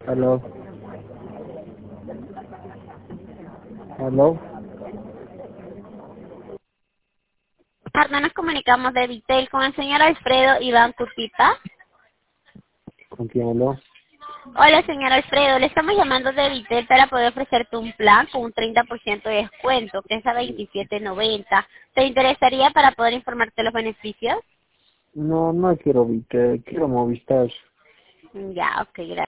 Aló, aló, Tarde nos comunicamos de Vitel con el señor Alfredo Iván Cutita. ¿con quién habló? Hola, señor Alfredo, le estamos llamando de Vitel para poder ofrecerte un plan con un 30% de descuento, que es a 27.90. ¿Te interesaría para poder informarte de los beneficios? No, no quiero Vite, quiero Movistar. Ya, ok, gracias.